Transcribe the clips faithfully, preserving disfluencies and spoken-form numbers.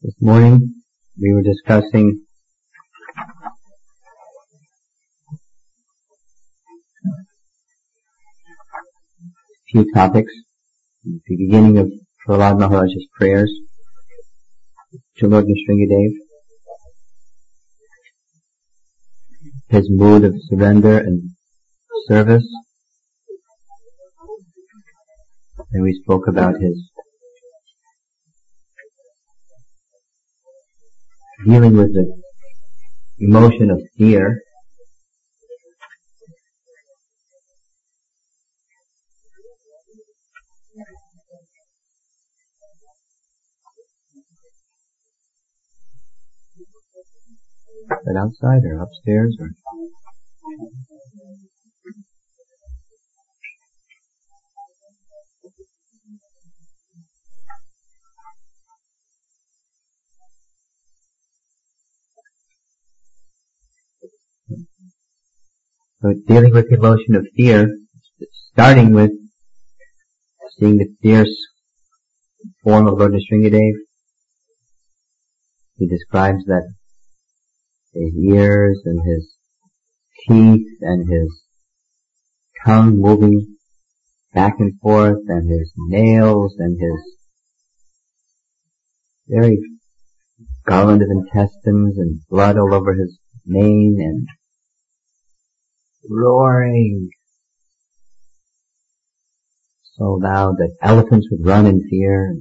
This morning we were discussing a few topics. At the beginning of Prahlad Maharaj's prayers to Lord Nrsingadev, his mood of surrender and service, and we spoke about his dealing with the emotion of fear, is that outside or upstairs or so dealing with the emotion of fear, starting with seeing the fierce form of Lord Nrsingadev. He describes that his ears and his teeth and his tongue moving back and forth and his nails and his very garland of intestines and blood all over his mane and roaring so loud that elephants would run in fear,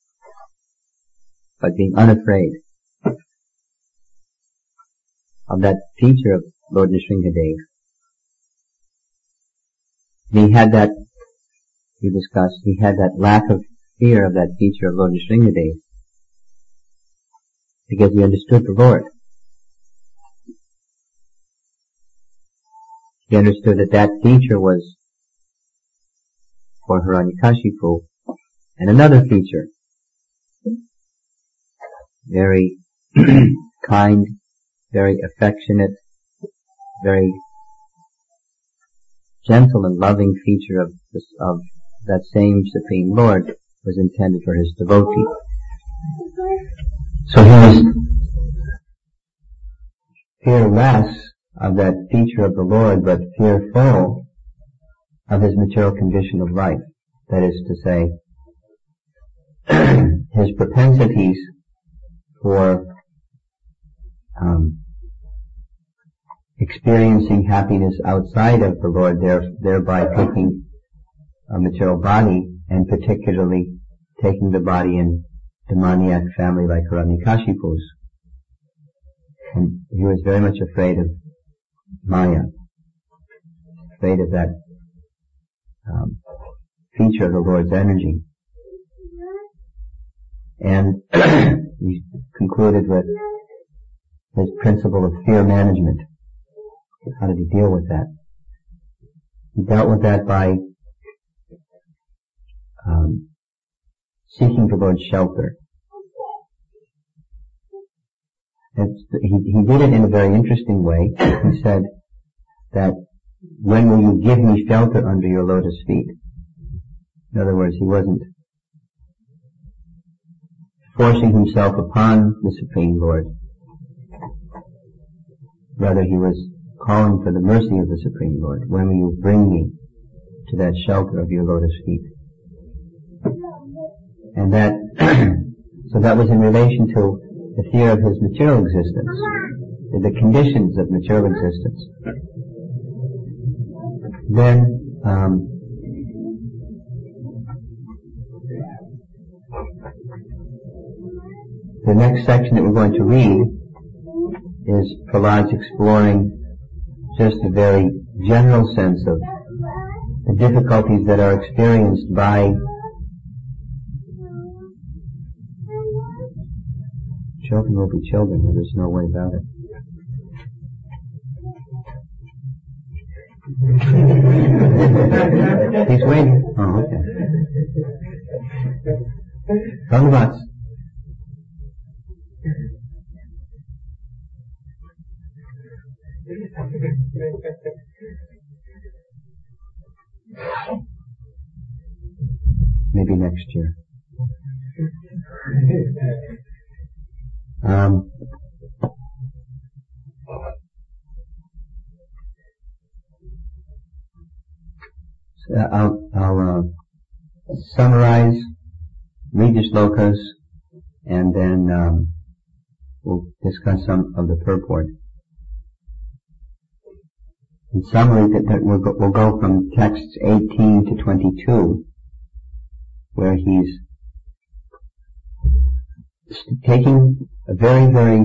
but being unafraid of that feature of Lord Nrsingadev. And he had that, we discussed, he had that lack of fear of that feature of Lord Nrsingadev because he understood the Lord. He understood that that feature was for Hiranyakashipu, and another feature, very kind, very affectionate, very gentle and loving feature of this, of that same Supreme Lord was intended for his devotee. So he was fearless of that feature of the Lord, but fearful of his material condition of life. That is to say, his propensities for um, experiencing happiness outside of the Lord, there, thereby taking a material body, and particularly taking the body in demoniac family like Hiranyakashipu's. And he was very much afraid of Maya, afraid of that um, feature of the Lord's energy. And he concluded with his principle of fear management. How did he deal with that? He dealt with that by um, seeking the Lord's shelter. It's, he, he did it in a very interesting way. He said that, when will you give me shelter under your lotus feet? In other words, he wasn't forcing himself upon the Supreme Lord. Rather, he was calling for the mercy of the Supreme Lord. When will you bring me to that shelter of your lotus feet? And that, so that was in relation to the fear of his material existence, the conditions of material existence. Then, um, the next section that we're going to read is Prahlad's exploring just a very general sense of the difficulties that are experienced by children will be children, there's no way about it. He's waiting. Oh, okay. Dhanyavad. Maybe next year. Um, so I'll, I'll uh, summarize, read the shlokas, and then um, we'll discuss some of the purport. In summary, that, that we'll, go, we'll go from texts eighteen to twenty-two, where he's taking a very, very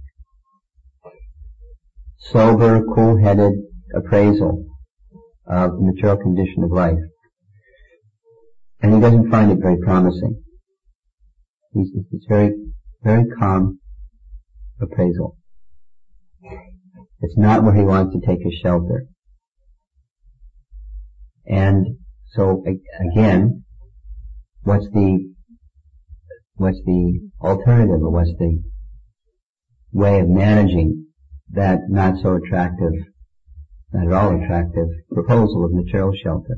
sober, cool-headed appraisal of the material condition of life. And he doesn't find it very promising. He's, it's very, very calm appraisal. It's not where he wants to take his shelter. And so, again, what's the, what's the alternative, or what's the way of managing that not so attractive, not at all attractive proposal of material shelter?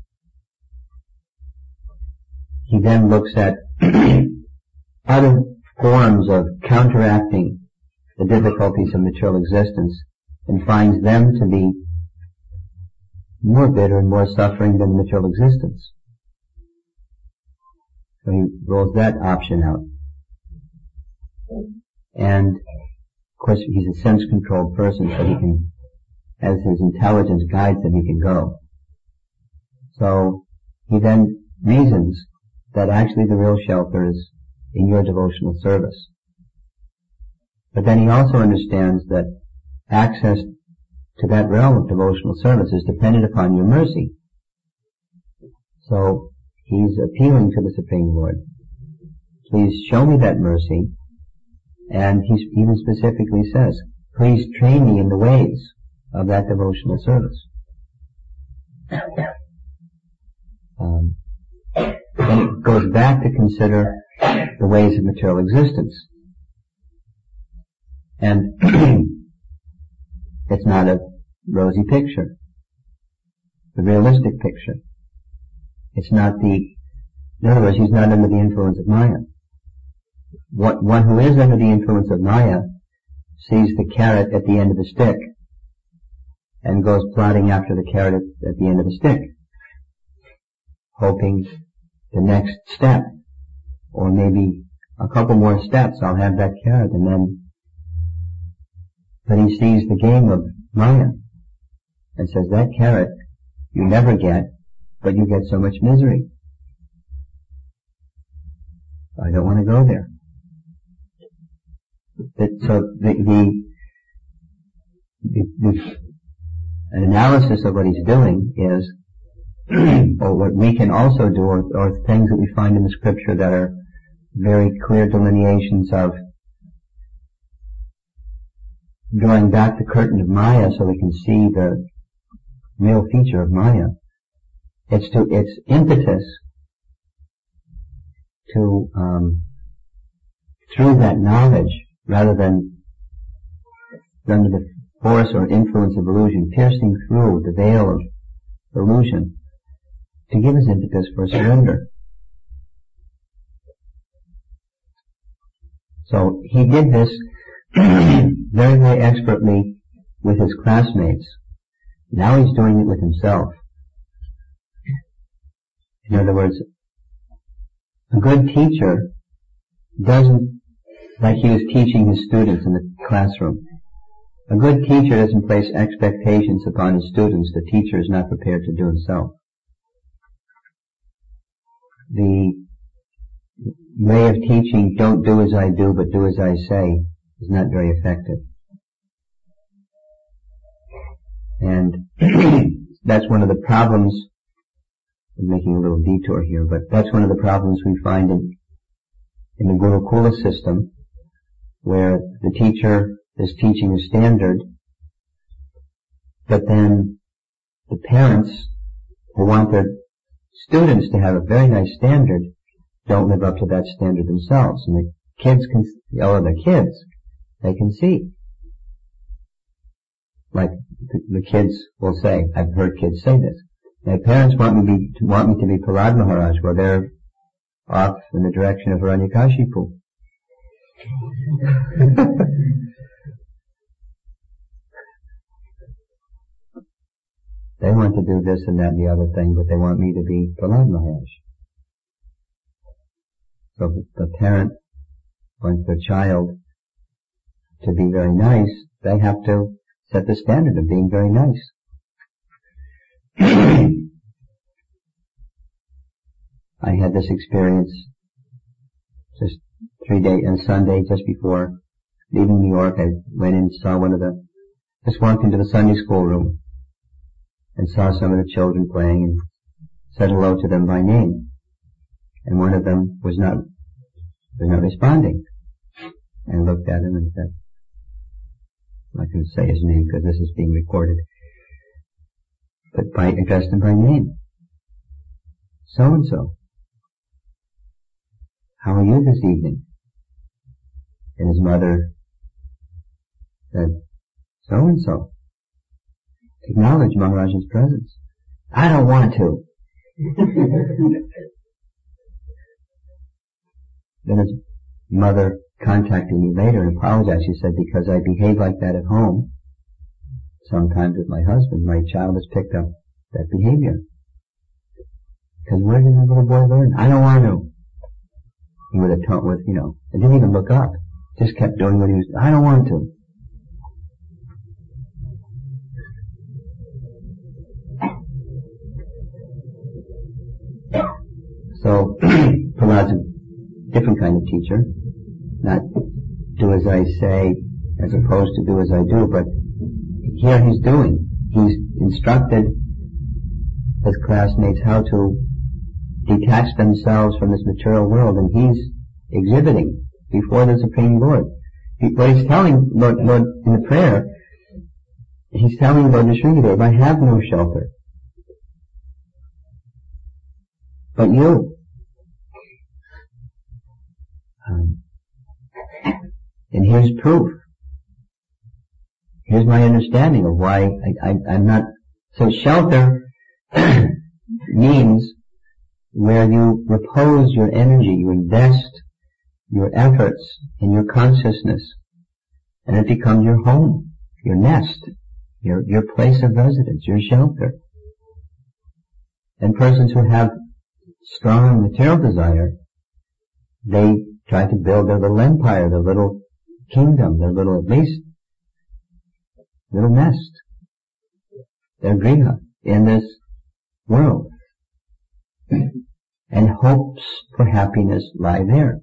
He then looks at other forms of counteracting the difficulties of material existence and finds them to be more bitter and more suffering than material existence. So he rolls that option out. And, of course, he's a sense-controlled person, so he can, as his intelligence guides him, he can go. So he then reasons that actually the real shelter is in your devotional service. But then he also understands that access to that realm of devotional service is dependent upon your mercy. So he's appealing to the Supreme Lord. Please show me that mercy. And he even specifically says, please train me in the ways of that devotional service. Um, then it goes back to consider the ways of material existence. And it's not a rosy picture, the realistic picture. It's not the, in other words, he's not under the influence of Maya. What, one who is under the influence of Maya sees the carrot at the end of the stick and goes plodding after the carrot at, at the end of the stick, hoping the next step, or maybe a couple more steps, I'll have that carrot, and then But he sees the game of Maya and says, that carrot you never get, but you get so much misery. I don't want to go there. But, so the, the, the, the an analysis of what he's doing is, or what we can also do, or, or things that we find in the scripture that are very clear delineations of drawing back the curtain of Maya so we can see the real feature of Maya. It's to its impetus to um, through that knowledge, rather than under the force or influence of illusion, piercing through the veil of illusion, to give us impetus for surrender. So he did this very, very expertly with his classmates. Now he's doing it with himself. In other words, a good teacher doesn't, like he was teaching his students in the classroom, a good teacher doesn't place expectations upon his students the teacher is not prepared to do himself. The way of teaching, don't do as I do, but do as I say, is not very effective. And that's one of the problems, I'm making a little detour here, but that's one of the problems we find in, in the Gurukula system, where the teacher is teaching a standard, but then the parents who want their students to have a very nice standard don't live up to that standard themselves. And the kids can, or the kids, they can see. Like the kids will say, I've heard kids say this, my parents want me, be, want me to be Prahlad Maharaj, where they're off in the direction of Hiranyakashipu. They want to do this and that and the other thing, but they want me to be Prahlad Maharaj. So the parent wants their child to be very nice, they have to set the standard of being very nice. I had this experience just three days, on Sunday, just before leaving New York. I went in and saw one of the, just walked into the Sunday school room and saw some of the children playing and said hello to them by name. And one of them was not, was not responding. And I looked at him and said, I'm not going to say his name because this is being recorded, but by, addressed him by name. So and so. How are you this evening? And his mother said, so and so. Acknowledge Maharaj's presence. I don't want to. Then his mother contacted me later and apologized. She said, because I behave like that at home, sometimes with my husband, my child has picked up that behavior. Because where did the little boy learn? I don't want to. He would have taught with, you know, I didn't even look up. Just kept doing what he was, I don't want to. So, Prahlad's a different kind of teacher. Not do as I say as opposed to do as I do, but here he's doing. He's instructed his classmates how to detach themselves from this material world, and he's exhibiting before the Supreme Lord. What he's telling Lord, Lord in the prayer, he's telling Lord Nrsimhadev, I have no shelter. But you. Um, and here's proof. Here's my understanding of why I, I, I'm not... So shelter means where you repose your energy, you invest your efforts in your consciousness, and it becomes your home, your nest, your, your place of residence, your shelter. And persons who have strong material desire, they try to build their little empire, their little kingdom, their little, at least, little nest, their griha in this world. And hopes for happiness lie there.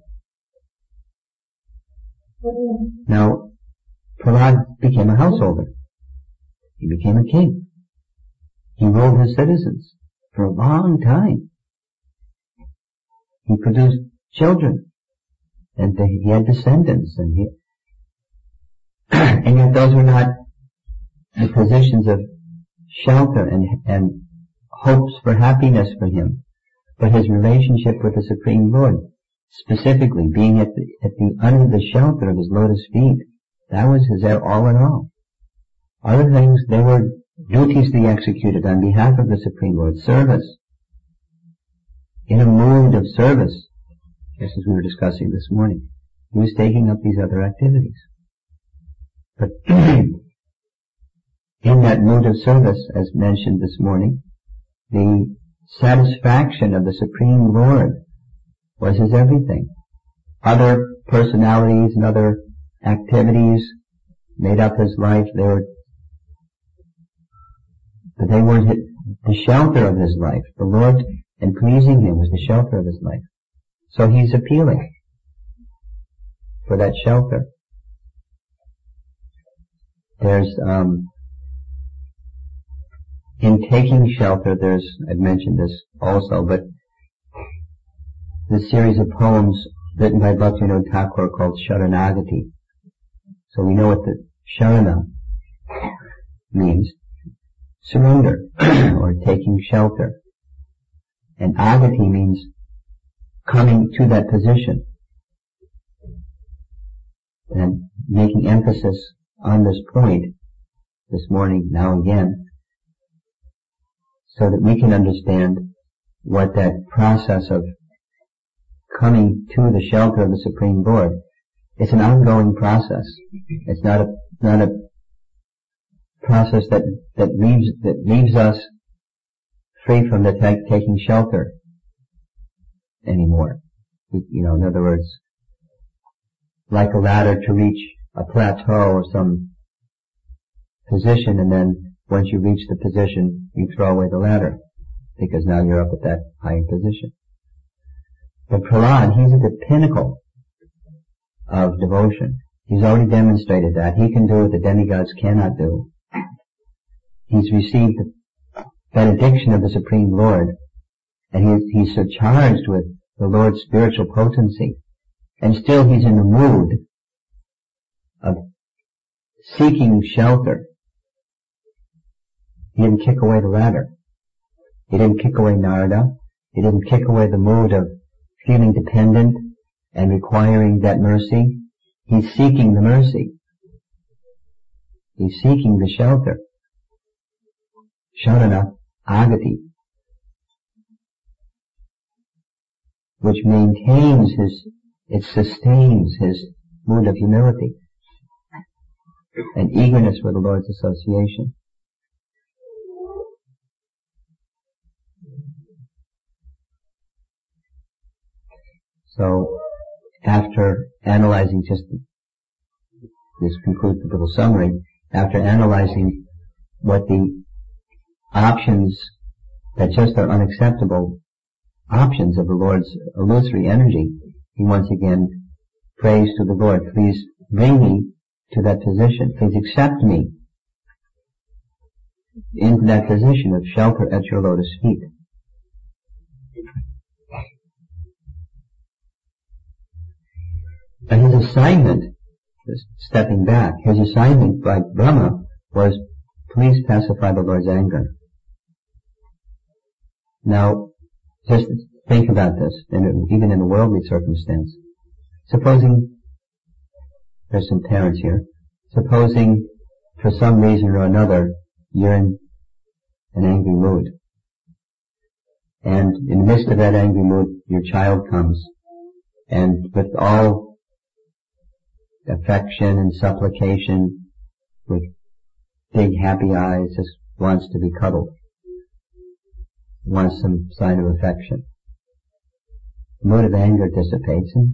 Now, Prahlad became a householder. He became a king. He ruled his citizens for a long time. He produced children, and they, he had descendants, and he, and yet those were not the positions of shelter and, and hopes for happiness for him, but his relationship with the Supreme Lord, specifically being at the, at the under the shelter of his lotus feet, that was his all in all. Other things, they were duties he executed on behalf of the Supreme Lord, service. In a mood of service, just as we were discussing this morning, he was taking up these other activities. But in that mood of service, as mentioned this morning, the satisfaction of the Supreme Lord was his everything. Other personalities and other activities made up his life. They were, but they weren't the shelter of his life. The Lord and pleasing him was the shelter of his life. So he's appealing for that shelter. There's, um, in taking shelter, there's, I've mentioned this also, but this series of poems written by Bhaktivinoda Thakur called Sharanagati. So we know what the Sharana means. Surrender, or taking shelter. And Agati means coming to that position. And making emphasis on this point this morning, now again, so that we can understand what that process of coming to the shelter of the Supreme Lord It's an ongoing process. It's not a not a process that that leaves that leaves us free from the t- taking shelter anymore. You know, in other words, like a ladder to reach a plateau or some position, and then once you reach the position, you throw away the ladder because now you're up at that higher position. But Prahlad, he's at the pinnacle of devotion. He's already demonstrated that. He can do what the demigods cannot do. He's received the benediction of the Supreme Lord, and he, he's so charged with the Lord's spiritual potency, and still he's in the mood of seeking shelter. He didn't kick away the ladder. He didn't kick away Narada. He didn't kick away the mood of feeling dependent and requiring that mercy. He's seeking the mercy. He's seeking the shelter. Sharana Agati, which maintains his, it sustains his mood of humility and eagerness for the Lord's association. So, after analyzing just, this concludes the little summary, after analyzing what the options that just are unacceptable options of the Lord's illusory energy, he once again prays to the Lord, please bring me to that position, please accept me into that position of shelter at your lotus feet. And his assignment, stepping back, his assignment by Brahma was, please pacify the Lord's anger. Now, just think about this, and even in a worldly circumstance. Supposing, there's some parents here, supposing for some reason or another you're in an angry mood, and in the midst of that angry mood your child comes, and with all affection and supplication, with big happy eyes, just wants to be cuddled, wants some sign of affection. The mood of anger dissipates, and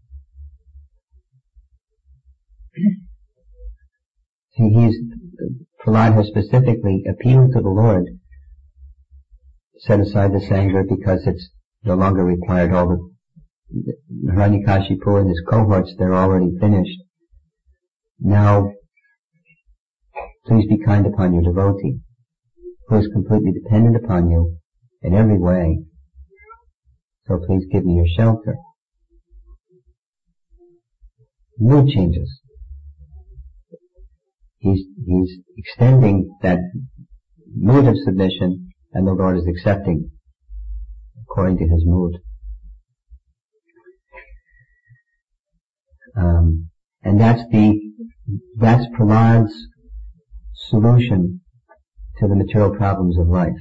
he, he's, Prahlad has specifically appealed to the Lord, set aside this anger because it's no longer required. All the Hiranyakashipu and his cohorts, they're already finished. Now, please be kind upon your devotee, who is completely dependent upon you in every way. So please give me your shelter. Mood changes. He's, he's extending that mood of submission, and the Lord is accepting according to his mood. Um, and that's the, that's Prahlad's solution to the material problems of life.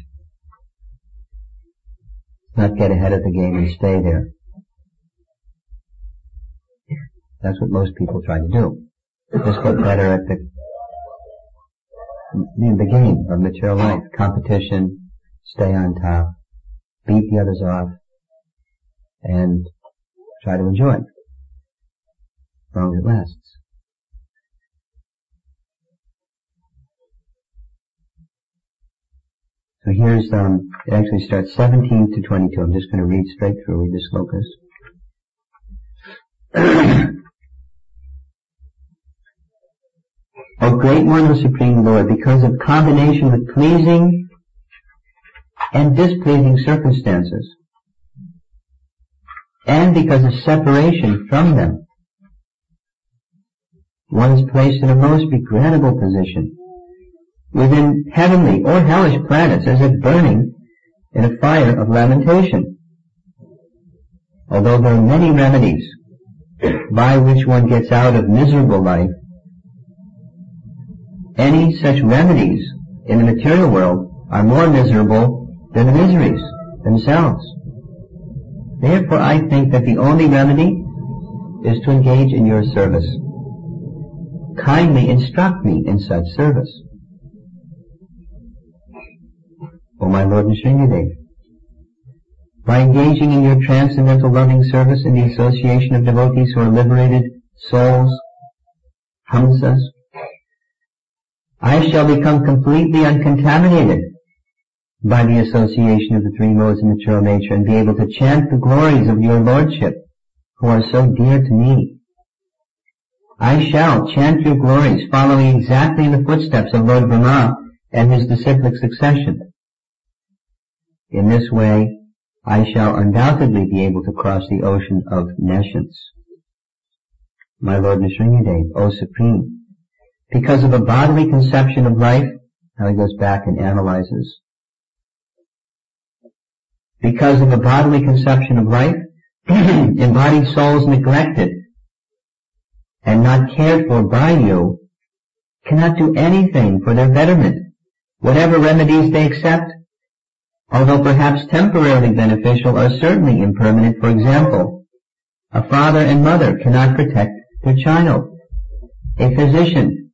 Not get ahead of the game and stay there. That's what most people try to do. Just get better at the, the game of material life. Competition, stay on top, beat the others off, and try to enjoy it as long as it lasts. So here's, um, it actually starts seventeen to twenty-two. I'm just going to read straight through, read the slokas. O Great One, O Supreme Lord, because of combination with pleasing and displeasing circumstances, and because of separation from them, one is placed in a most regrettable position within heavenly or hellish planets, as if burning in a fire of lamentation. Although there are many remedies by which one gets out of miserable life, any such remedies in the material world are more miserable than the miseries themselves. Therefore, I think that the only remedy is to engage in your service. Kindly instruct me in such service. O my Lord Nrsimhadev, by engaging in your transcendental loving service in the association of devotees who are liberated souls, Hamsas, I shall become completely uncontaminated by the association of the three modes of material nature and be able to chant the glories of your Lordship, who are so dear to me. I shall chant your glories, following exactly in the footsteps of Lord Brahma and his disciplic succession. In this way, I shall undoubtedly be able to cross the ocean of nescience. My Lord Nrsimhadev, O Supreme, because of a bodily conception of life, now he goes back and analyzes. Because of a bodily conception of life, embodied souls neglected and not cared for by you cannot do anything for their betterment. Whatever remedies they accept, although perhaps temporarily beneficial, are certainly impermanent. For example, a father and mother cannot protect their child. A physician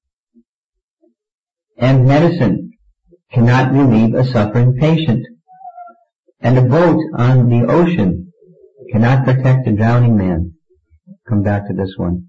and medicine cannot relieve a suffering patient. And a boat on the ocean cannot protect a drowning man. Come back to this one.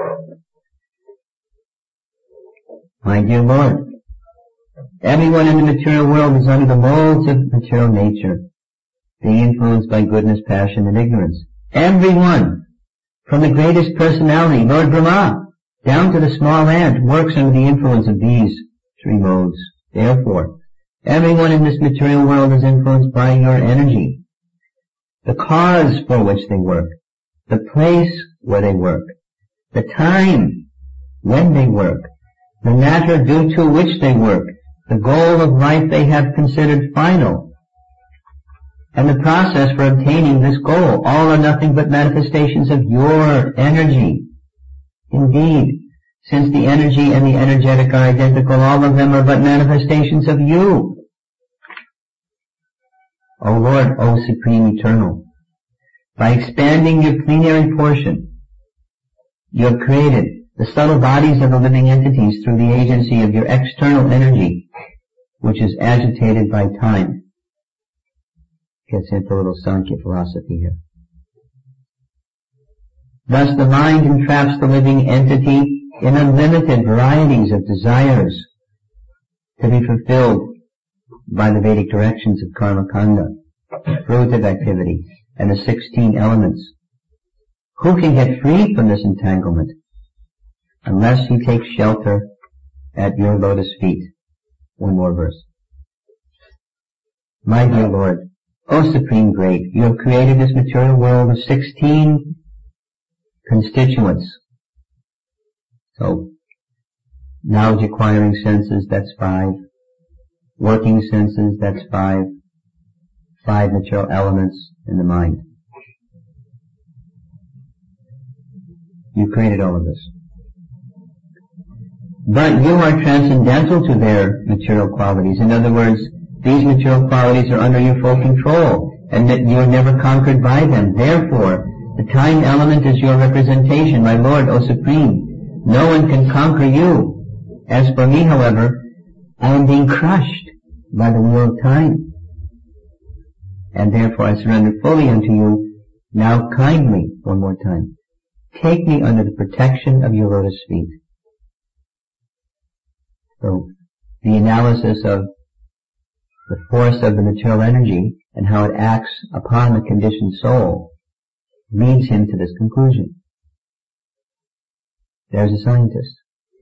My dear Lord, everyone in the material world is under the molds of material nature, being influenced by goodness, passion, and ignorance. Everyone, from the greatest personality, Lord Brahma, down to the small ant, works under the influence of these three modes. Therefore, everyone in this material world is influenced by your energy. The cause for which they work, the place where they work, the time when they work, the matter due to which they work, the goal of life they have considered final, and the process for obtaining this goal, all are nothing but manifestations of your energy. Indeed, since the energy and the energetic are identical, all of them are but manifestations of you. O Lord, O Supreme Eternal, by expanding your plenary portion, you have created the subtle bodies of the living entities through the agency of your external energy, which is agitated by time. Gets into a little Sankhya philosophy here. Thus the mind entraps the living entity in unlimited varieties of desires to be fulfilled by the Vedic directions of karma kanda, fruitive activity, and the sixteen elements. Who can get free from this entanglement unless he takes shelter at your lotus feet? One more verse. My dear Lord, O Supreme Great, you have created this material world of sixteen constituents. So, knowledge acquiring senses, that's five. Working senses, that's five. Five material elements in the mind. You created all of this. But you are transcendental to their material qualities. In other words, these material qualities are under your full control, and that you are never conquered by them. Therefore, the time element is your representation, my Lord, O Supreme. No one can conquer you. As for me, however, I am being crushed by the wheel of time. And therefore I surrender fully unto you. Now kindly, one more time, take me under the protection of your lotus feet. So, the analysis of the force of the material energy and how it acts upon the conditioned soul leads him to this conclusion. There's a scientist.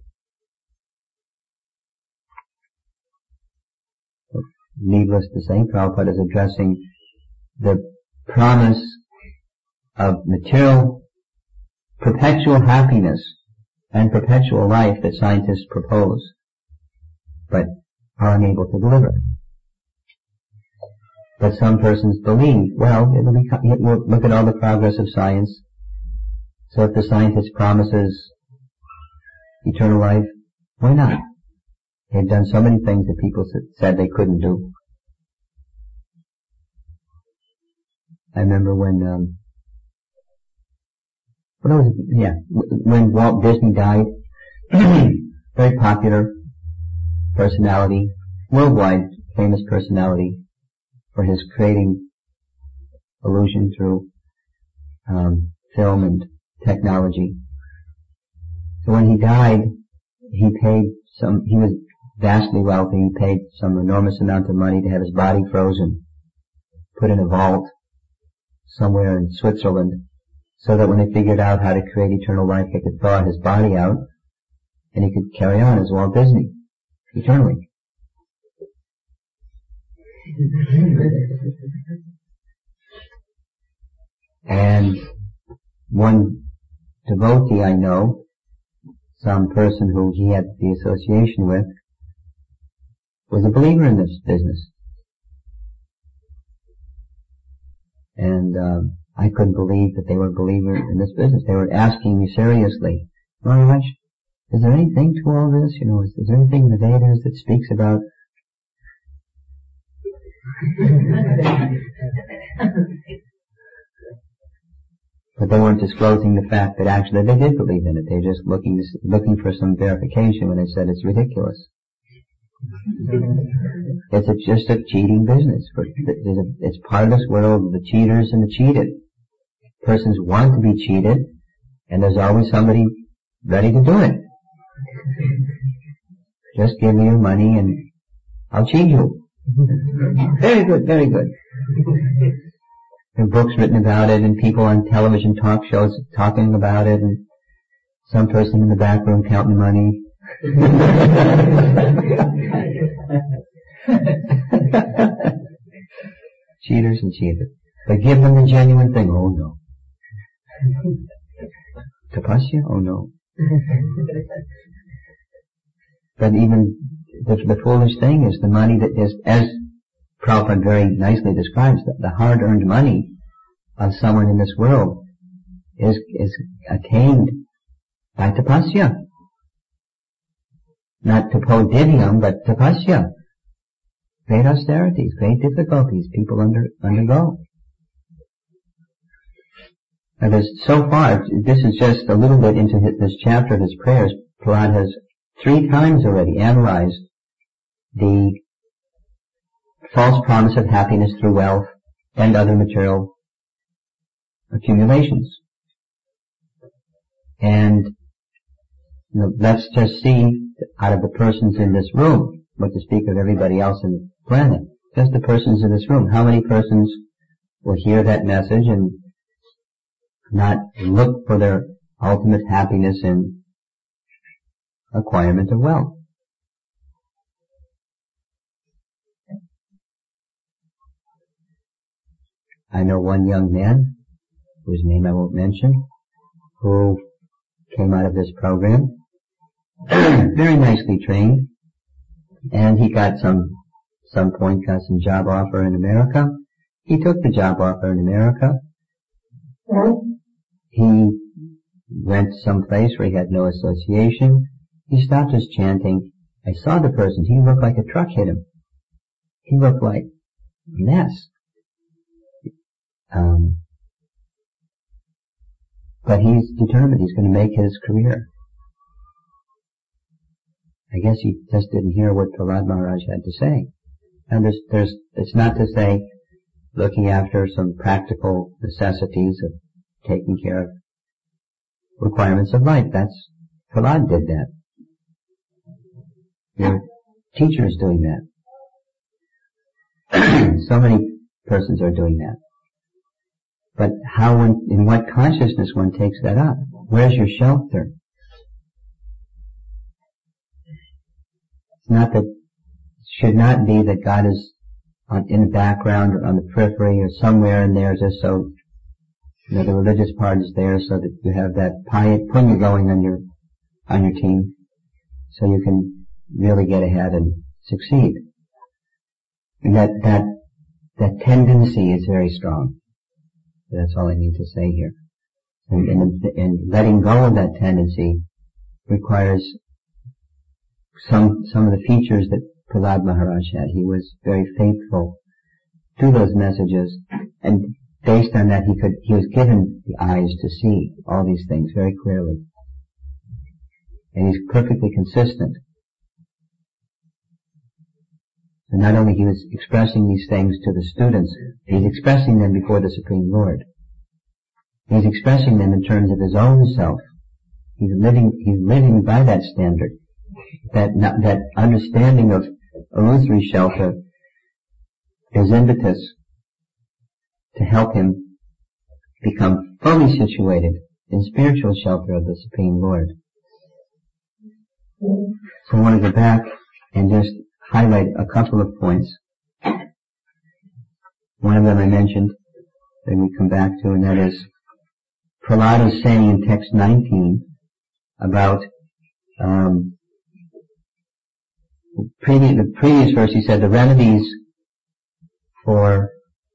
Needless to say, Prabhupada is addressing the promise of material perpetual happiness and perpetual life that scientists propose, but are unable to deliver. But some persons believe, well, it'll be, it will, look at all the progress of science. So if the scientist promises eternal life, why not? They've done so many things that people said they couldn't do. I remember when um, What was it? Yeah, when Walt Disney died, very popular personality, worldwide famous personality for his creating illusion through um, film and technology. So when he died, he paid some, he was vastly wealthy, he paid some enormous amount of money to have his body frozen, put in a vault somewhere in Switzerland, so that when they figured out how to create eternal life, they could thaw his body out, and he could carry on as Walt Disney, eternally. And one devotee I know, some person who he had the association with, was a believer in this business. And um, I couldn't believe that they were a believer in this business. They were asking me seriously, Maharaj, is there anything to all this? You know, is, is there anything in the Vedas that speaks about but they weren't disclosing the fact that actually they did believe in it. They were just looking looking for some verification when they said it's ridiculous. It's a, just a cheating business. It's part of this world, the cheaters and the cheated. Persons want to be cheated, and there's always somebody ready to do it. Just give me your money and I'll cheat you. Very good, very good. There are books written about it and people on television talk shows talking about it and some person in the back room counting money. Cheaters and cheated. But give them the genuine thing. Oh no. Tapasya? Oh no. But even the, the foolish thing is the money that is, as Prabhupada very nicely describes, the, the hard-earned money of someone in this world is is attained by tapasya. Not tapodivyam, but tapasya. Great austerities, great difficulties people under, undergo. Now there's, so far, this is just a little bit into his, this chapter of his prayers. Prahlad has three times already analyzed the false promise of happiness through wealth and other material accumulations. And you know, let's just see out of the persons in this room, what to speak of everybody else in the planet, just the persons in this room, how many persons will hear that message and not look for their ultimate happiness in acquirement of wealth? I know one young man, whose name I won't mention, who came out of this program, very nicely trained, and he got some, some point got some job offer in America. He took the job offer in America. He went someplace where he had no association. He stopped his chanting. I saw the person. He looked like a truck hit him. He looked like a mess. Um, but he's determined he's going to make his career. I guess he just didn't hear what Prahlad Maharaj had to say. And there's, there's, it's not to say looking after some practical necessities of taking care of requirements of life. That's, Prahlad did that. Your teacher is doing that. So many persons are doing that. But how one, in what consciousness one takes that up? Where's your shelter? It's not that, should not be that God is on, in the background or on the periphery or somewhere in there just so, you know, the religious part is there so that you have that punya going on your, on your team so you can really get ahead and succeed. And that, that, that tendency is very strong. That's all I need to say here. And, and, and letting go of that tendency requires some some of the features that Prahlad Maharaj had. He was very faithful to those messages and based on that, he could, he was given the eyes to see all these things very clearly. And he's perfectly consistent. And not only he was expressing these things to the students, he's expressing them before the Supreme Lord. He's expressing them in terms of his own self. He's living, he's living by that standard. That, that understanding of illusory shelter is impetus to help him become fully situated in spiritual shelter of the Supreme Lord. So I want to go back and just highlight a couple of points. One of them I mentioned, that we come back to, and that is Prahlada's saying in text nineteen about um, previous, the previous verse. He said the remedies for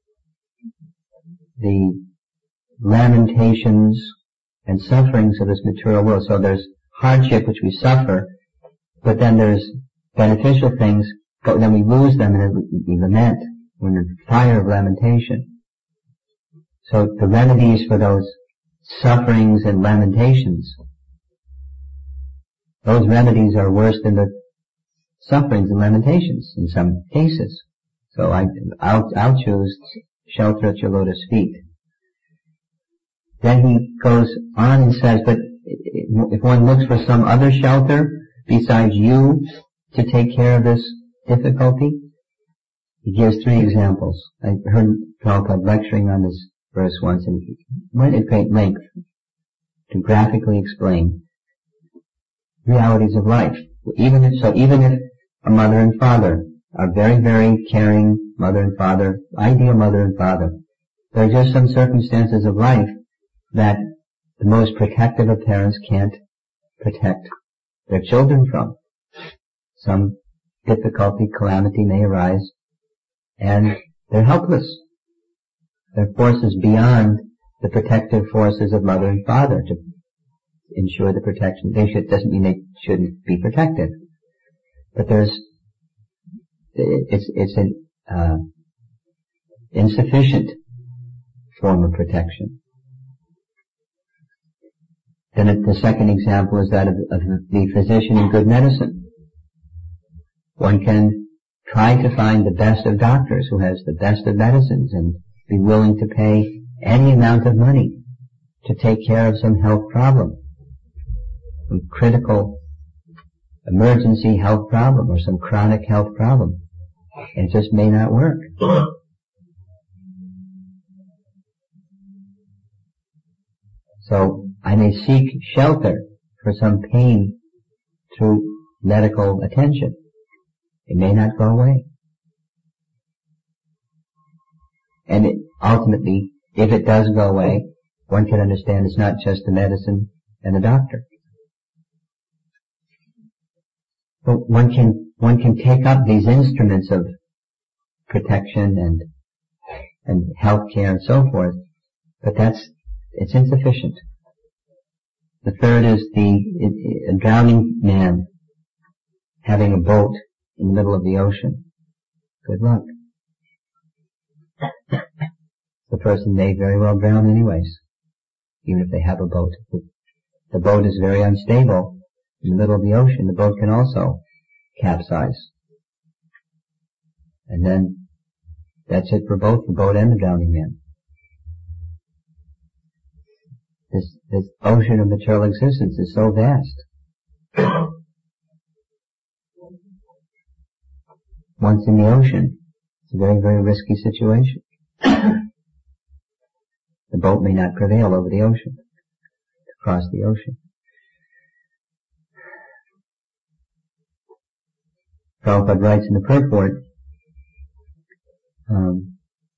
the lamentations and sufferings of this material world. So there's hardship which we suffer, but then there's beneficial things, but then we lose them and we lament. We're in the fire of lamentation. So the remedies for those sufferings and lamentations, those remedies are worse than the sufferings and lamentations in some cases. So I, I'll, I'll choose shelter at your lotus feet. Then he goes on and says, but if one looks for some other shelter besides you to take care of this difficulty, he gives three examples. I heard Prabhupada lecturing on this verse once, and he went at great length to graphically explain realities of life. Even if, so even if a mother and father are very, very caring mother and father, ideal mother and father, there are just some circumstances of life that the most protective of parents can't protect their children from. Some difficulty, calamity may arise, and they're helpless. They're forces beyond the protective forces of mother and father to ensure the protection. They should, doesn't mean they shouldn't be protected. But there's, it's, it's an, uh, insufficient form of protection. Then the second example is that of, of the physician in good medicine. One can try to find the best of doctors who has the best of medicines and be willing to pay any amount of money to take care of some health problem, some critical emergency health problem or some chronic health problem. And it just may not work. So I may seek shelter for some pain through medical attention. It may not go away. And it, ultimately, if it does go away, one can understand it's not just the medicine and the doctor. But one can, one can take up these instruments of protection and, and health care and so forth, but that's, it's insufficient. The third is the a drowning man having a boat in the middle of the ocean. Good luck. The person may very well drown anyways, even if they have a boat. The boat is very unstable in the middle of the ocean. The boat can also capsize. And then that's it for both the boat and the drowning man. This, this ocean of material existence is so vast. Once in the ocean, it's a very, very risky situation. The boat may not prevail over the ocean, to cross the ocean. Prabhupada writes in the purport, um,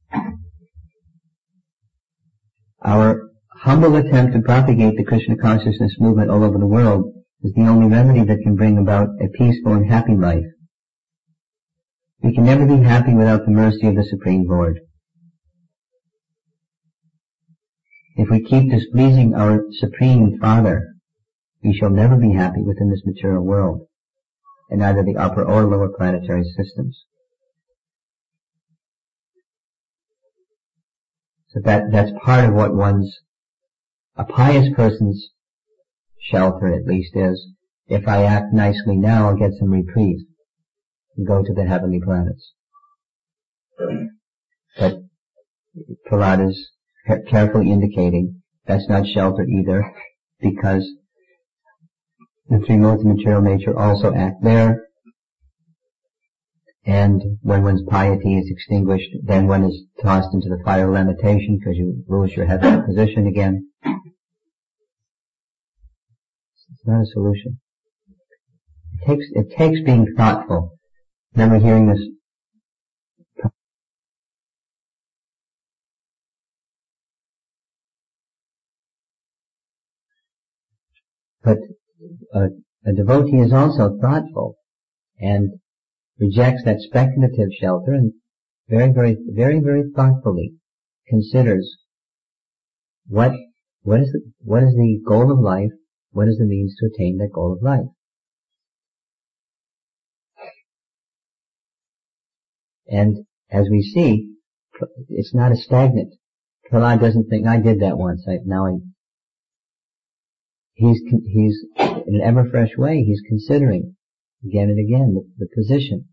our humble attempt to propagate the Krishna consciousness movement all over the world is the only remedy that can bring about a peaceful and happy life. We can never be happy without the mercy of the Supreme Lord. If we keep displeasing our Supreme Father, we shall never be happy within this material world, in either the upper or lower planetary systems. So that, that's part of what one's, a pious person's shelter at least is, if I act nicely now, I'll get some reprieve and go to the heavenly planets. But Prahlad is carefully indicating that's not shelter either, because the three modes of material nature also act there, and when one's piety is extinguished, then one is tossed into the fire of lamentation because you lose your heavenly position again. It's not a solution. It takes, it takes being thoughtful. Remember hearing this But a, a devotee is also thoughtful and rejects that speculative shelter and very, very, very, very thoughtfully considers what, what is the, what is the goal of life, what is the means to attain that goal of life. And as we see, it's not a stagnant. Prahlad doesn't think, I did that once, I, now I, he's, he's, in an ever fresh way, he's considering again and again the, the position,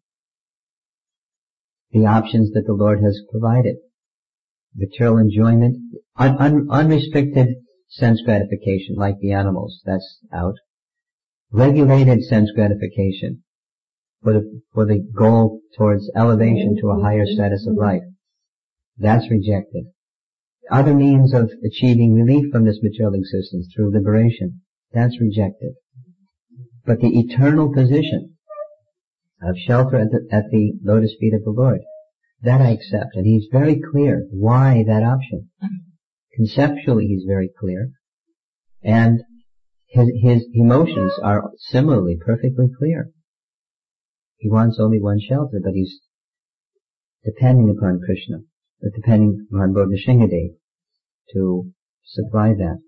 the options that the Lord has provided. Material enjoyment, un, un, unrestricted sense gratification like the animals, that's out. Regulated sense gratification for the, for the goal towards elevation to a higher status of life, that's rejected. Other means of achieving relief from this material existence through liberation, that's rejected. But the eternal position of shelter at the, at the lotus feet of the Lord, that I accept. And he's very clear why that option. Conceptually he's very clear. And his, his emotions are similarly perfectly clear. He wants only one shelter, but he's depending upon Krishna, but depending upon Bodhishingadev to supply that.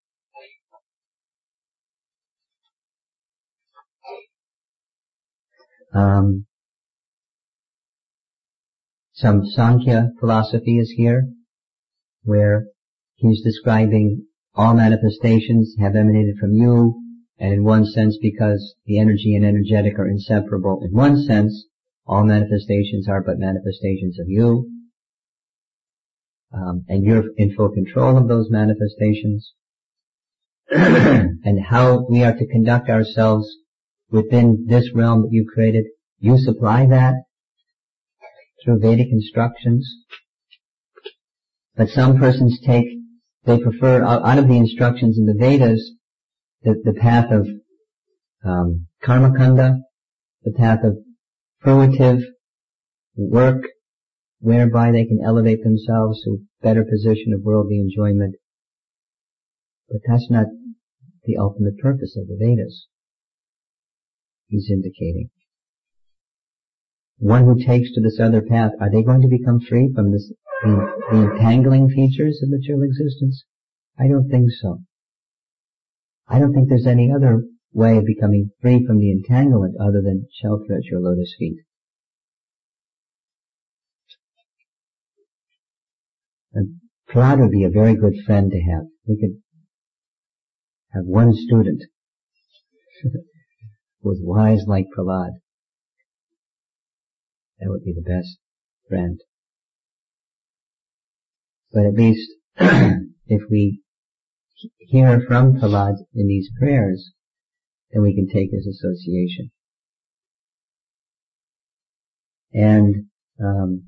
Um, some Sankhya philosophy is here, where he's describing all manifestations have emanated from you, and in one sense, because the energy and energetic are inseparable, in one sense, all manifestations are but manifestations of you, um, and you're in full control of those manifestations, and how we are to conduct ourselves within this realm that you created. You supply that through Vedic instructions. But some persons take, they prefer out of the instructions in the Vedas, the, the path of um, karma kanda, the path of fruitive work, whereby they can elevate themselves to a better position of worldly enjoyment. But that's not the ultimate purpose of the Vedas, he's indicating. One who takes to this other path, are they going to become free from this, the, the entangling features of material existence? I don't think so. I don't think there's any other way of becoming free from the entanglement other than shelter at your lotus feet. And Prahlad would be a very good friend to have. We could have one student who was wise like Prahlad. That would be the best friend. But at least, if we hear from Prahlad in these prayers, then we can take his association. And um,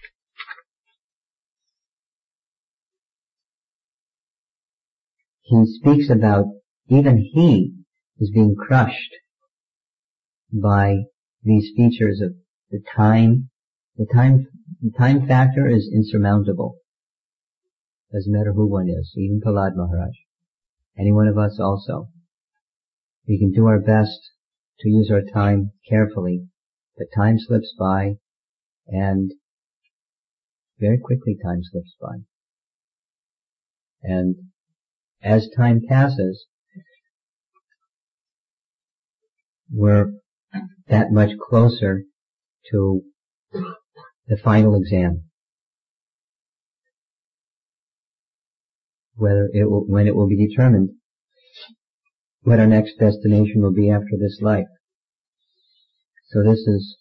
he speaks about even he is being crushed by these features of the time. The time, the time factor is insurmountable. Doesn't matter who one is, even Prahlad Maharaj. Any one of us also. We can do our best to use our time carefully, but time slips by, and very quickly time slips by. And as time passes, we're that much closer to the final exam. whether it will, when it will be determined what our next destination will be after this life. So this is,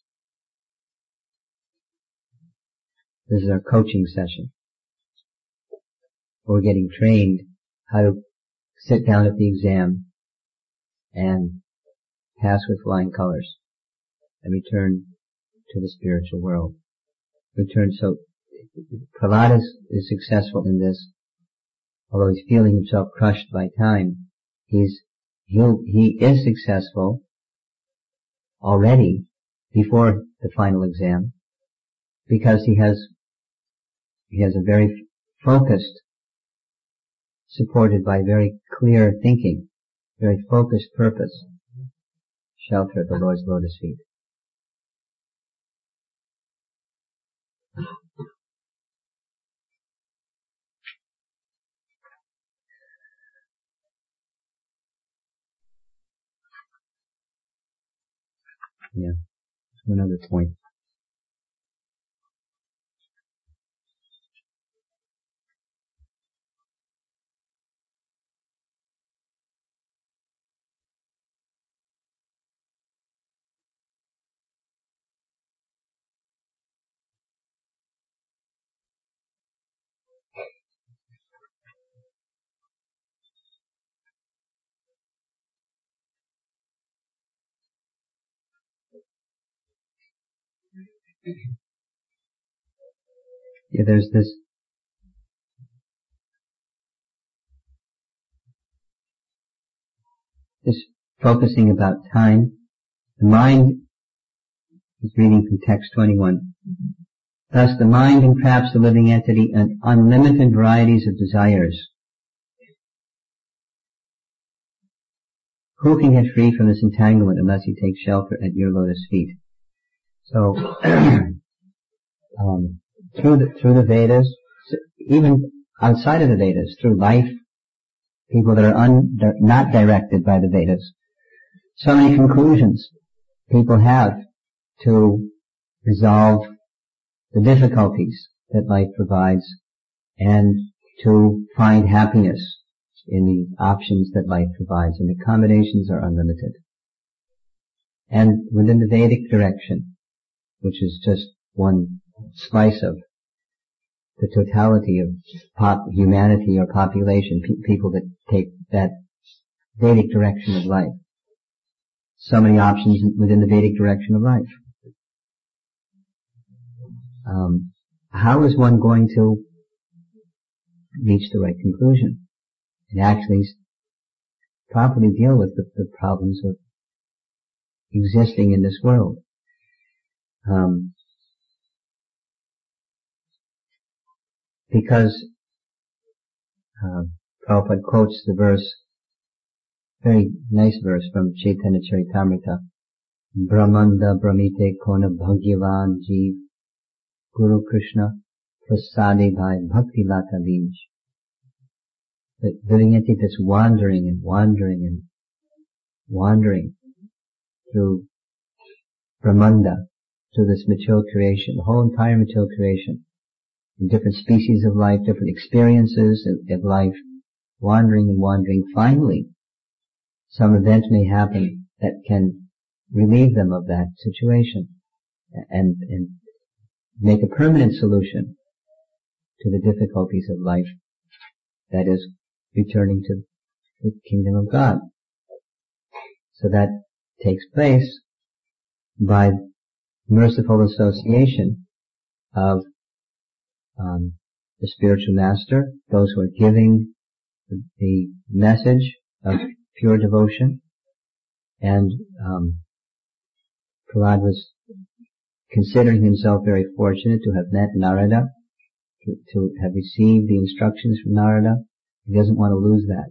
this is our coaching session. We're getting trained how to sit down at the exam and pass with flying colors and return to the spiritual world. Return, so Prahlad is, is successful in this, although he's feeling himself crushed by time. He's, he'll, he is successful already before the final exam because he has, he has a very focused, supported by very clear thinking, very focused purpose, shelter at the Lord's lotus feet. Yeah, one other point. Yeah, there's this this focusing about time. The mind is reading from text twenty-one. Thus the mind entraps the living entity in unlimited varieties of desires. Who can get free from this entanglement unless he takes shelter at your lotus feet? So, um, through the, through the Vedas, even outside of the Vedas, through life, people that are un, not directed by the Vedas, so many conclusions people have to resolve the difficulties that life provides and to find happiness in the options that life provides, and the combinations are unlimited. And within the Vedic direction, which is just one slice of the totality of pop, humanity or population, pe- people that take that Vedic direction of life. So many options within the Vedic direction of life. Um, how is one going to reach the right conclusion and actually properly deal with the, the problems of existing in this world? Um, because uh, Prabhupada quotes the verse, very nice verse from Chaitanya Charitamrita, Brahmanda Brahmite Kona Bhagyavan Jeev Guru Krishna Prasadi Bhai Bhakti Lata Beej. The living entity that's wandering and wandering and wandering through Brahmanda, through this material creation, the whole entire material creation, in different species of life, different experiences of, of life, wandering and wandering. Finally, some event may happen that can relieve them of that situation and, and make a permanent solution to the difficulties of life, that is, returning to the kingdom of God. So that takes place by merciful association of um, the spiritual master, those who are giving the message of pure devotion. And um, Prahlad was considering himself very fortunate to have met Narada, to, to have received the instructions from Narada. He doesn't want to lose that.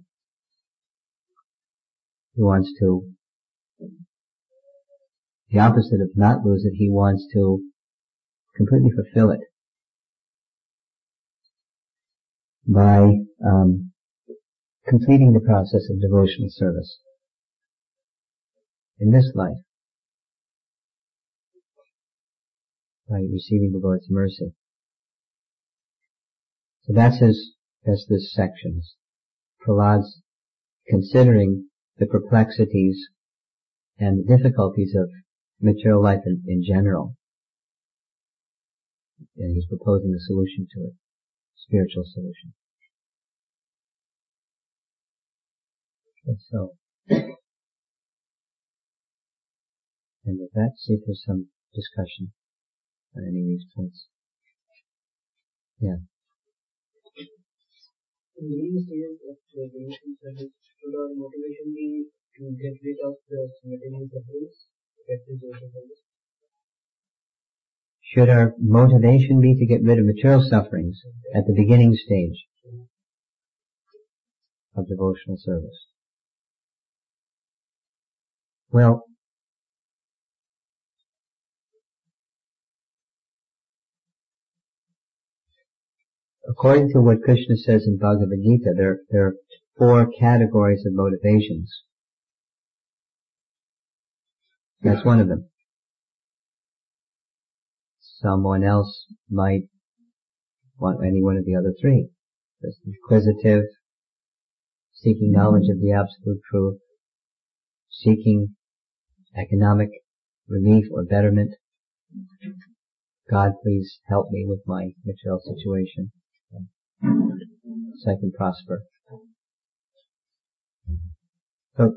He wants to, the opposite of not lose it, he wants to completely fulfill it by um, completing the process of devotional service in this life, by receiving the Lord's mercy. So that's his That's this sections. Prahlad's considering the perplexities and the difficulties of material life in, in general. And he's proposing a solution to it. Spiritual solution. And so, and with that, see if there's some discussion on any of these points. Yeah. In the beginning stages of the devotional service, should our motivation be to get rid of the material sufferings, get the devotional service? Should our motivation be to get rid of material sufferings at the beginning stage of devotional service? Well, according to what Krishna says in Bhagavad Gita, there, there are four categories of motivations. That's one of them. Someone else might want any one of the other three. There's inquisitive, seeking knowledge of the absolute truth, seeking economic relief or betterment. God, please help me with my material situation. So I can prosper. So,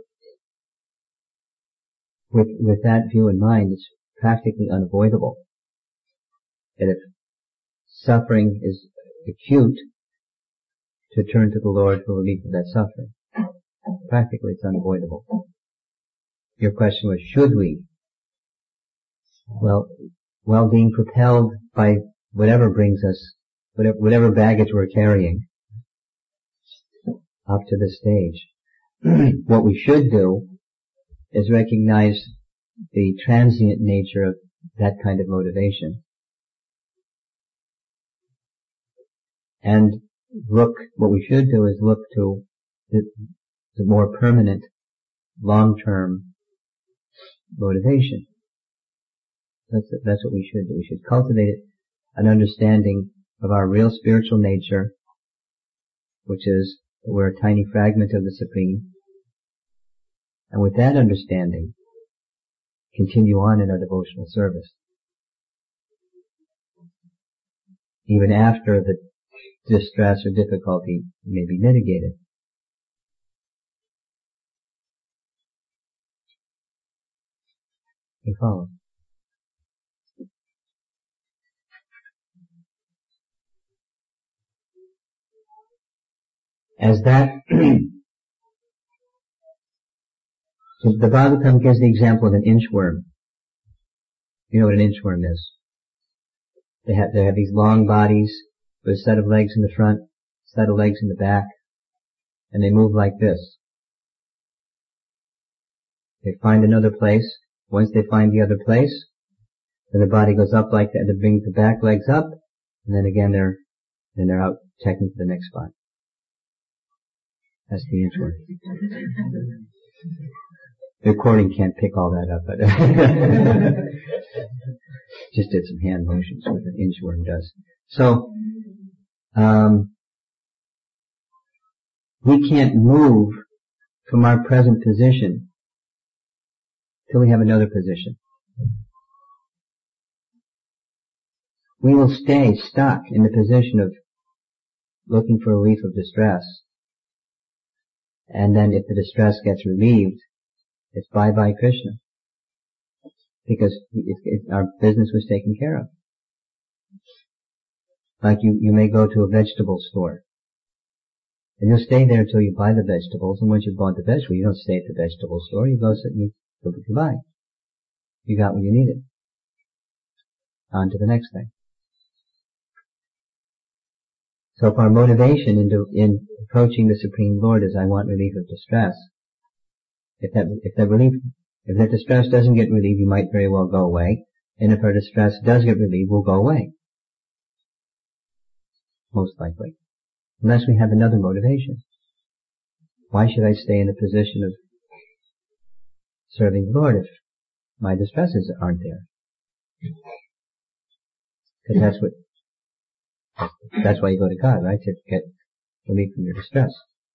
with, with that view in mind, it's practically unavoidable that if suffering is acute, to turn to the Lord for relief of that suffering. Practically, it's unavoidable. Your question was, should we? Well, while being propelled by whatever brings us, whatever, whatever baggage we're carrying up to this stage, what we should do is recognize the transient nature of that kind of motivation. And look, what we should do is look to the, the more permanent, long-term motivation. That's, that's what we should do. We should cultivate an understanding of our real spiritual nature, which is that we're a tiny fragment of the Supreme. And with that understanding, continue on in our devotional service. Even after the distress or difficulty may be mitigated. You follow? As that, so the Bhagavatam gives the example of an inchworm. You know what an inchworm is? They have, they have these long bodies with a set of legs in the front, a set of legs in the back, and they move like this. They find another place. Once they find the other place, then the body goes up like that, to bring the back legs up, and then again they're, then they're out checking for the next spot. That's the inchworm. The recording can't pick all that up, but just did some hand motions what an inchworm does. So, um, we can't move from our present position till we have another position. We will stay stuck in the position of looking for relief of distress. And then if the distress gets relieved, it's bye-bye Krishna. Because it, it, our business was taken care of. Like you, you may go to a vegetable store. And you'll stay there until you buy the vegetables, and once you've bought the vegetable, you don't stay at the vegetable store, you go sit and you go to buy. You got what you needed. On to the next thing. So if our motivation in, in approaching the Supreme Lord is I want relief of distress, if that, if that relief, if that distress doesn't get relieved, you might very well go away. And if our distress does get relieved, we'll go away. Most likely. Unless we have another motivation. Why should I stay in the position of serving the Lord if my distresses aren't there? Because that's what, that's why you go to God, right? To get, relief from your distress.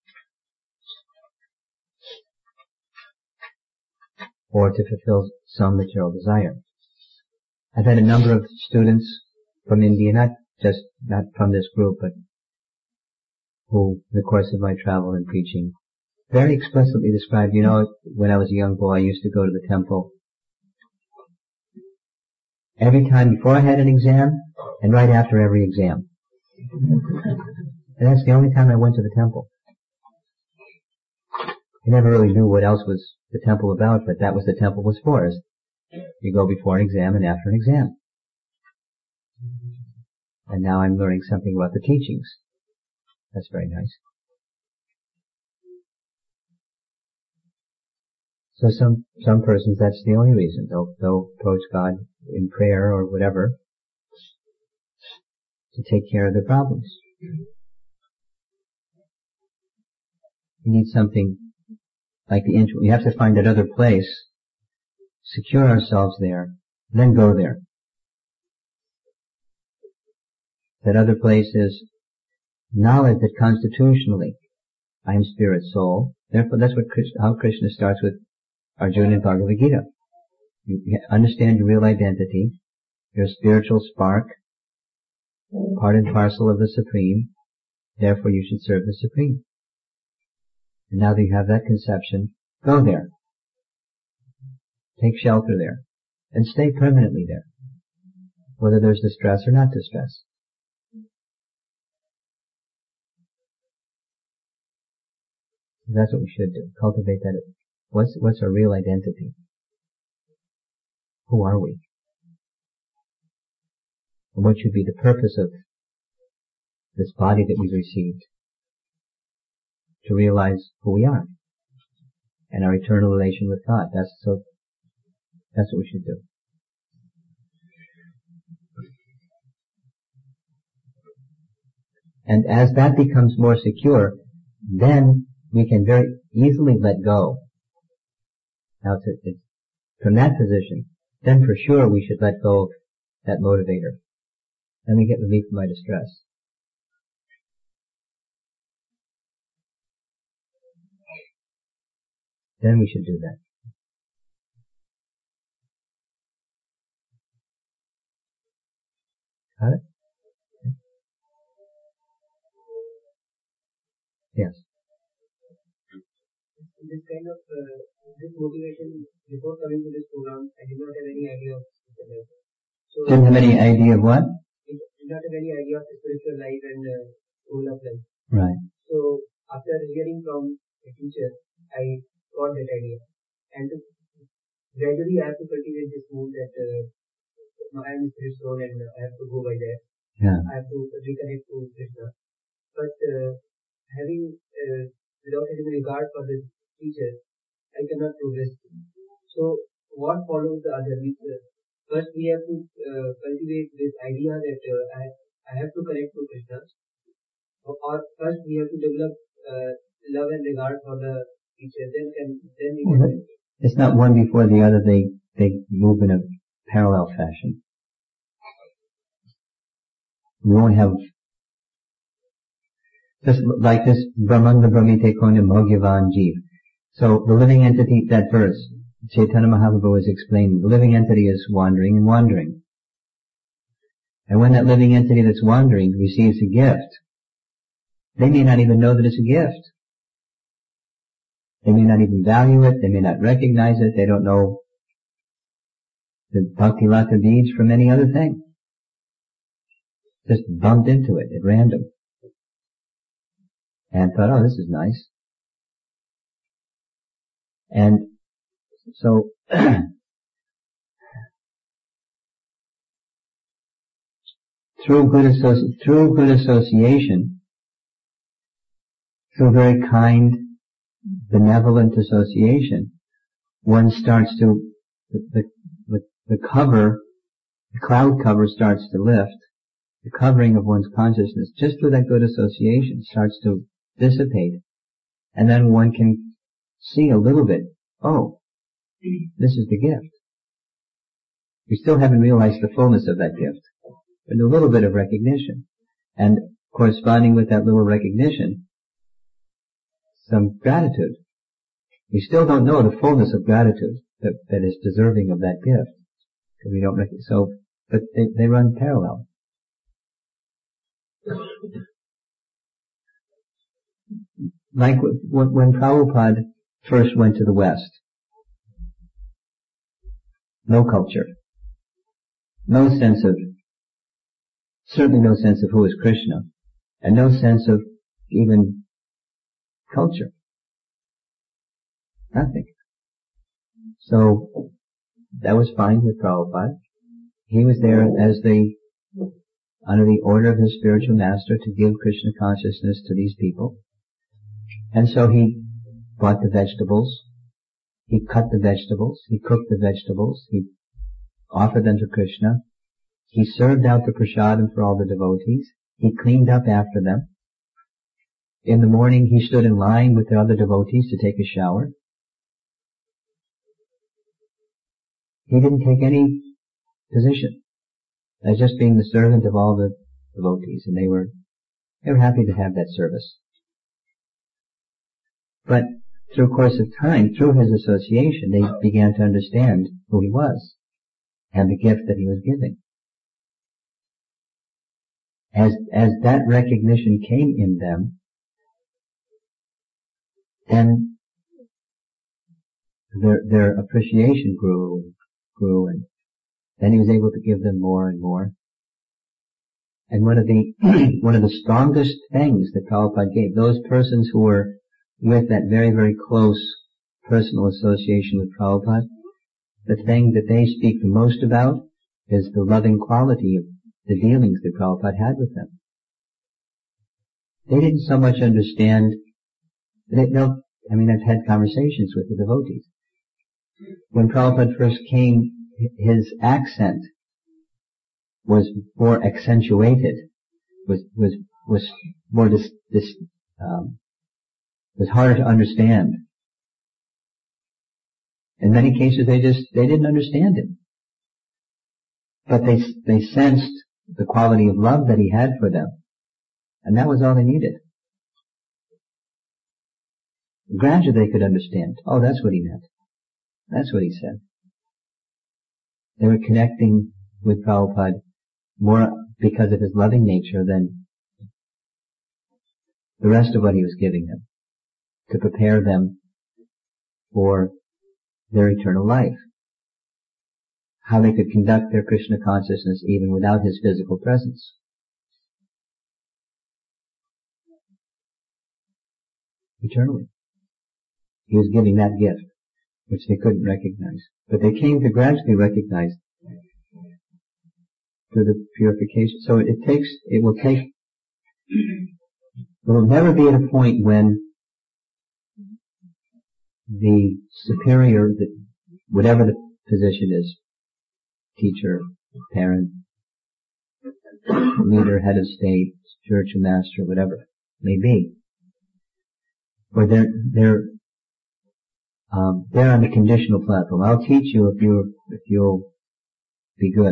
Or to fulfill some material desire. I've had a number of students from India, not just, not from this group, but who, in the course of my travel and preaching, very explicitly described, you know, when I was a young boy, I used to go to the temple every time before I had an exam and right after every exam. And that's the only time I went to the temple. I never really knew what else was the temple about, but that was the temple was for. Is you go before an exam and after an exam. And now I'm learning something about the teachings. That's very nice. So some, some persons, that's the only reason. They'll, they'll approach God in prayer or whatever to take care of their problems. You need something like the intro. We have to find that other place, secure ourselves there, then go there. That other place is knowledge that constitutionally I am spirit, soul. Therefore, that's what Krishna, how Krishna starts with Arjuna in Bhagavad Gita. You understand your real identity, your spiritual spark, part and parcel of the Supreme. Therefore, you should serve the Supreme. And now that you have that conception, go there. Take shelter there. And stay permanently there. Whether there's distress or not distress. That's what we should do. Cultivate that. What's, what's our real identity? Who are we? And what should be the purpose of this body that we've received? To realize who we are and our eternal relation with God. That's so. That's what we should do. And as that becomes more secure, then we can very easily let go. Now, it's, it's, from that position, then for sure we should let go of that motivator. Then we get relief from our distress. Then we should do that. Got it? Yes. This kind of, uh, this motivation, before coming to this program, I did not have any idea of spiritual life. So, didn't have any idea of what? I did not have any idea of spiritual life and uh, rule of life. Right. So, after hearing from a teacher, I got that idea. And to, gradually I have to cultivate this mood that uh, I am spirit soul and uh, I have to go by that. Yeah. I have to reconnect to Krishna. But uh, having, uh, without having regard for the teacher, I cannot progress. So what follows the other? Means, uh, first we have to uh, cultivate this idea that uh, I, I have to connect to Krishna. Or, or first we have to develop uh, love and regard for the teacher. Then can then we Well, can. It's not one before the other. They they move in a parallel fashion. We won't have just like this Brahmanda Brahmite Konya Bhagyavan Jeev. So the living entity, that verse, Chaitanya Mahaprabhu is explaining, the living entity is wandering and wandering. And when that living entity that's wandering receives a gift, they may not even know that it's a gift. They may not even value it, they may not recognize it, they don't know the Bhakti Lata deeds from any other thing. Just bumped into it at random. And thought, oh, this is nice. And so, through good associ- through good association, through very kind, benevolent association, one starts to, the, the, the cover, the cloud cover starts to lift. The covering of one's consciousness, just through that good association, starts to dissipate. And then one can see a little bit, oh, this is the gift. We still haven't realized the fullness of that gift, but a little bit of recognition. And corresponding with that little recognition, some gratitude. We still don't know the fullness of gratitude that, that is deserving of that gift, because we don't recognize. So, but they, they run parallel. Like when, when Prabhupada first went to the West, no culture, no sense of, certainly no sense of who is Krishna, and no sense of even culture. Nothing. So, that was fine with Prabhupada. He was there as the, under the order of his spiritual master to give Krishna consciousness to these people. And so he bought the vegetables, he cut the vegetables, he cooked the vegetables, he offered them to Krishna, he served out the prasadam for all the devotees, he cleaned up after them. In the morning he stood in line with the other devotees to take a shower. He didn't take any position as just being the servant of all the devotees, and they were, they were happy to have that service. But through a course of time, through his association, they began to understand who he was and the gift that he was giving. As, as that recognition came in them, then their, their appreciation grew and grew, and then he was able to give them more and more. And one of the, one of the strongest things that Prabhupada gave, those persons who were with that very, very close personal association with Prabhupada, the thing that they speak the most about is the loving quality of the dealings that Prabhupada had with them. They didn't so much understand, they, no, I mean, I've had conversations with the devotees. When Prabhupada first came, his accent was more accentuated, was, was, was more this, this, um, was harder to understand. In many cases they just, they didn't understand him. But they, they sensed the quality of love that he had for them. And that was all they needed. Gradually they could understand. Oh, that's what he meant. That's what he said. They were connecting with Prabhupada more because of his loving nature than the rest of what he was giving them, to prepare them for their eternal life. How they could conduct their Krishna consciousness even without his physical presence. Eternally. He was giving that gift, which they couldn't recognize. But they came to gradually recognize through the purification. So it takes, it will take, it will never be at a point when the superior, the, whatever the position is, teacher, parent, leader, head of state, spiritual master, whatever it may be, where they're, they're, um, they're on the conditional platform. I'll teach you if you if you'll be good.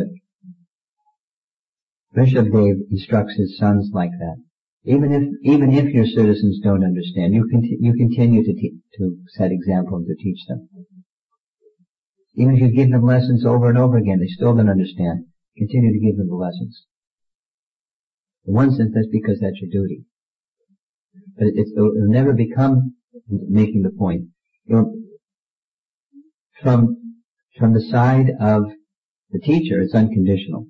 Rishabdev instructs his sons like that. Even if, even if your citizens don't understand, you, conti- you continue to, te- to set example and to teach them. Even if you give them lessons over and over again, they still don't understand. Continue to give them the lessons. In one sense, that's because that's your duty. But it, it, it'll never become making the point. It'll, from, from the side of the teacher, it's unconditional.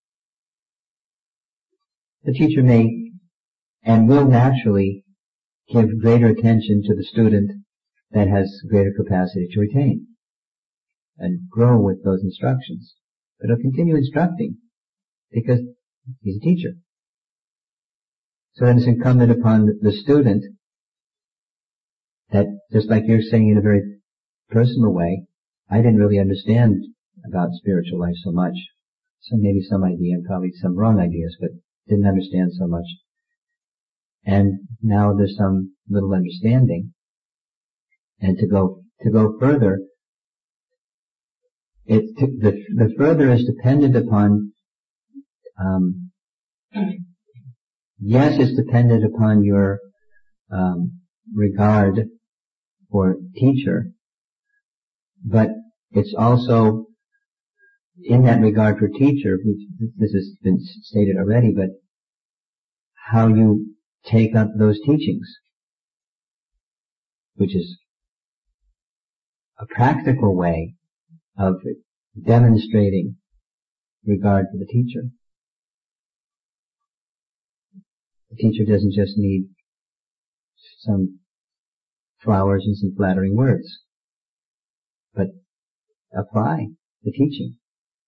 The teacher may and will naturally give greater attention to the student that has greater capacity to retain and grow with those instructions. But he'll continue instructing because he's a teacher. So then it's incumbent upon the student that, just like you're saying in a very personal way, I didn't really understand about spiritual life so much. So maybe some idea and probably some wrong ideas, but didn't understand so much. And now there's some little understanding. And to go, to go further, it, to, the, the further is dependent upon, um, yes, it's dependent upon your um, regard for teacher, but it's also in that regard for teacher, which this has been stated already, but how you take up those teachings, which is a practical way of demonstrating regard for the teacher. The teacher doesn't just need some flowers and some flattering words, but apply the teaching.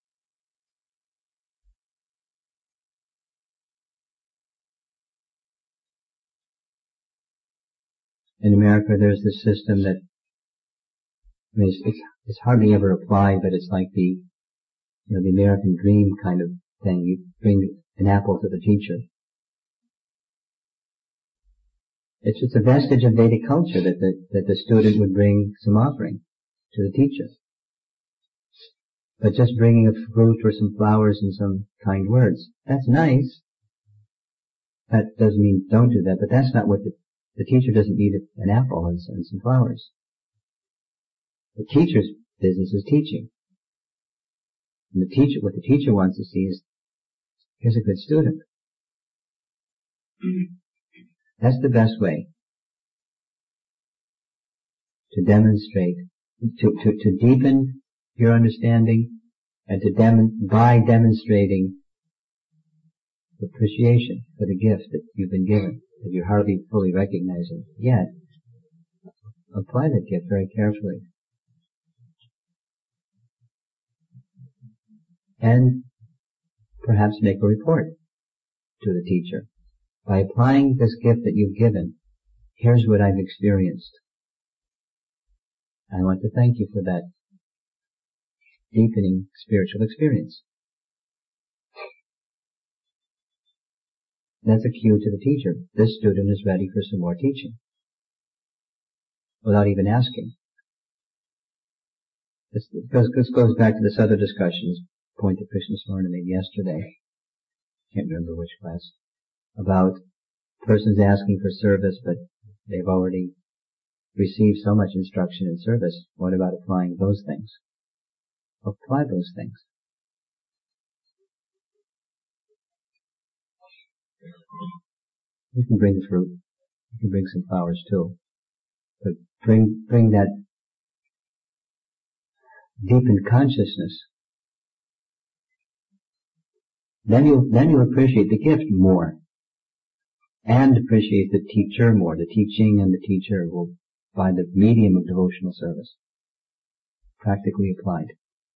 In America, there's this system that, I mean, it's, it's, it's hardly ever applied, but it's like the, you know, the American dream kind of thing. You bring an apple to the teacher. It's, it's a vestige of Vedic culture that the, that the student would bring some offering to the teacher. But just bringing a fruit or some flowers and some kind words, that's nice. That doesn't mean don't do that, but that's not what the, the teacher doesn't need an apple and, and some flowers. The teacher's business is teaching. And the teacher, what the teacher wants to see is, here's a good student. That's the best way to demonstrate, to, to, to deepen your understanding and to dem- by demonstrating appreciation for the gift that you've been given, that you're hardly fully recognizing yet. Apply that gift very carefully. And perhaps make a report to the teacher. By applying this gift that you've given, here's what I've experienced. I want to thank you for that deepening spiritual experience. That's a cue to the teacher. This student is ready for some more teaching. Without even asking. This goes, this goes back to this other discussion, point that Krishna Swarna made yesterday. Can't remember which class. About persons asking for service, but they've already received so much instruction in service. What about applying those things? Apply those things. You can bring fruit. You can bring some flowers too. But bring, bring that deepened consciousness. Then you, then you appreciate the gift more. And appreciate the teacher more. The teaching and the teacher will, by the medium of devotional service, practically applied.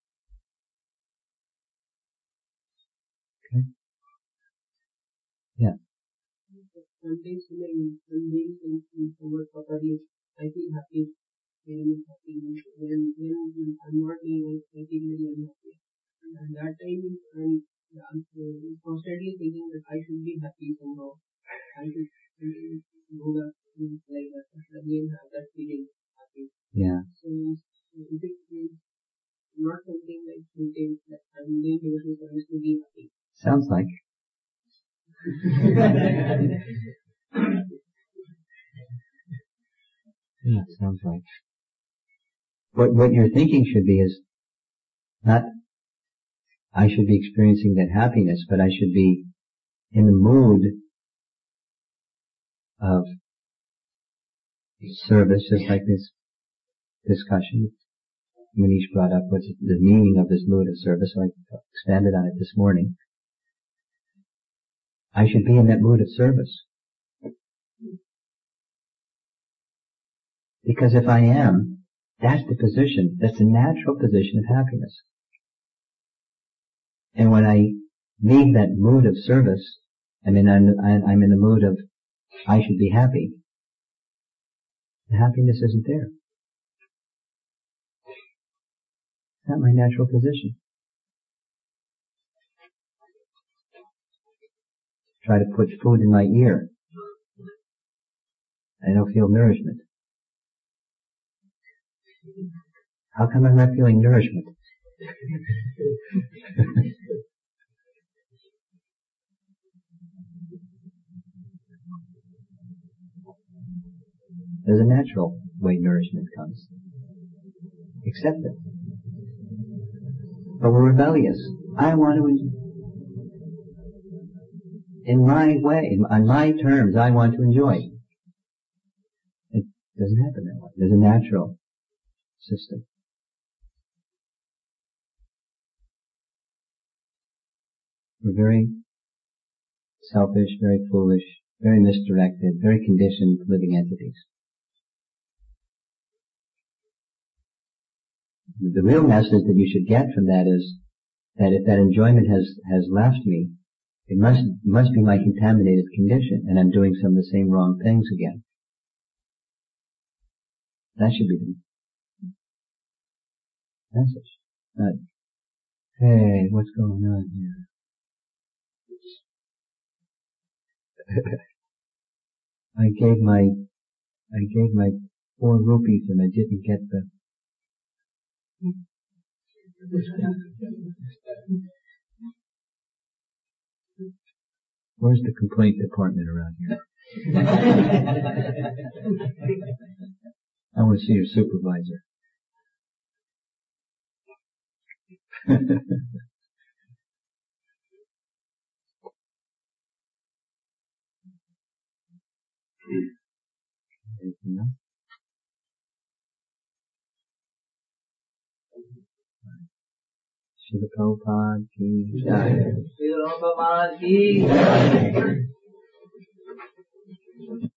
Okay? Yeah. Sometimes when I'm doing something forward properly, I feel happy, very much happy. When, when I'm not doing it, I feel very unhappy. And at that time, I'm, I'm constantly thinking that I should be happy somehow. I should, I should go back to like that, again have that feeling happy. Yeah. So, is it not something like something that I'm doing devotional service to be happy? Sounds like. Yeah, it sounds like. What, what your thinking should be is not, I should be experiencing that happiness, but I should be in the mood of service, just like this discussion. Manish brought up what's the meaning of this mood of service, so I expanded on it this morning. I should be in that mood of service. Because if I am, that's the position, that's the natural position of happiness. And when I leave that mood of service, I mean, I'm, I'm in the mood of, I should be happy. The happiness isn't there. It's not my natural position. Try to put food in my ear. I don't feel nourishment. How come I'm not feeling nourishment? There's a natural way nourishment comes. Accept it. But we're rebellious. I want to, in my way, on my terms, I want to enjoy. It doesn't happen that way. There's a natural system. We're very selfish, very foolish, very misdirected, very conditioned living entities. The real message that you should get from that is that if that enjoyment has, has left me, it must, must be my contaminated condition, and I'm doing some of the same wrong things again. That should be the message. Not, hey, what's going on here? I gave my, I gave my four rupees and I didn't get the, where's the complaint department around here? I want to see your supervisor. Anything else? Srila Prabhupada ki jai. Srila Prabhupada ki jai.